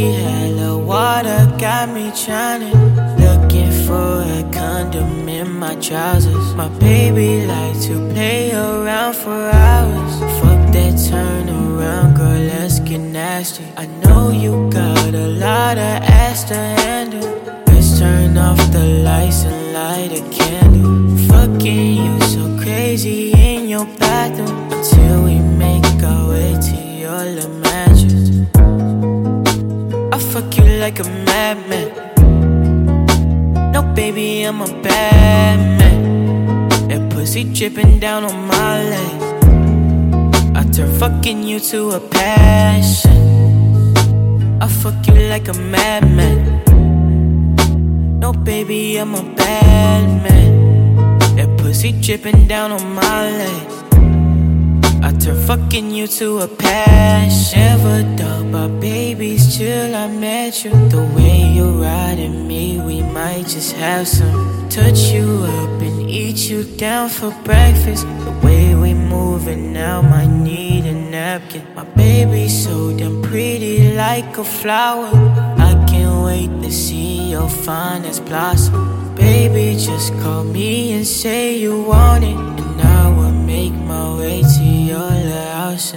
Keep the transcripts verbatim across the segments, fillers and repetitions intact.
sea, hella water got me drowning. Looking for a condom in my trousers. My baby like to play around for hours. Fuck that turn around, girl, let's get nasty. I know you got a lot of ass to handle. Let's turn off the lights and light a candle. Fucking you so crazy in your bathroom until we make our way to your little mattress. I fuck you like a madman. No, baby, I'm a bad man. That pussy dripping down on my leg. I turn fucking you to a passion. I fuck you like a madman. No, baby, I'm a bad man. That pussy dripping down on my leg. I turn fucking you to a passion. Never thought about babies till I met you. The way you're riding me, we might just have some. Touch you up and eat you down for breakfast. The way we moving now, might need a napkin. My baby's so damn pretty like a flower. I can't wait to see your finest blossom. Baby, just call me and say you want it, and I will make my way to your little house.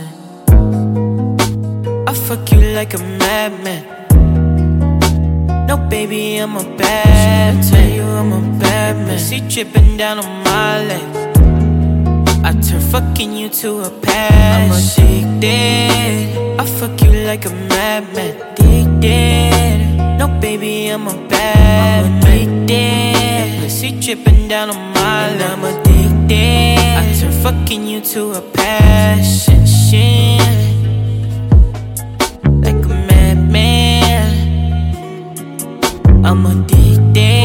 I fuck you like a madman. No, baby, I'm a bad man. Tell you I'm a bad man. See dripping down on my leg. I turn fucking you to a passion. I'm addicted. I fuck you like a madman. Addicted. No, baby, I'm a bad man. I'm addicted. Pussy dripping down on my leg. I'm addicted. I turn fucking you to a passion. Like a madman. I'm addicted.